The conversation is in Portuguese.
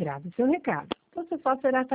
grave o seu recado. Então, você só será